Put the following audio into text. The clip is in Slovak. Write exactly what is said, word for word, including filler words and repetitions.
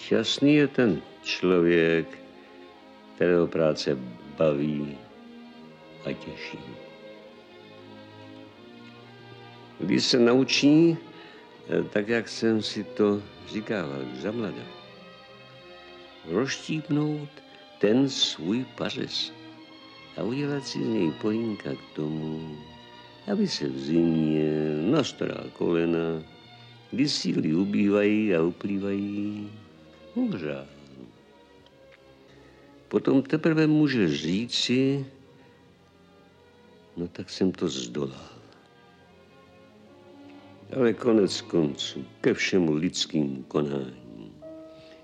Šťastný je ten člověk, kterého práce baví a těší. Když se naučí, tak jak jsem si to říkával za mlada, rozštípnout ten svůj pařez a udělat si z něj polínka k tomu, aby se v zimě na stará kolena, kdy síly ubývají a uplývají, uhřál. Potom teprve může říci, no tak jsem to zdolal. Ale konec konců ke všemu lidskému konání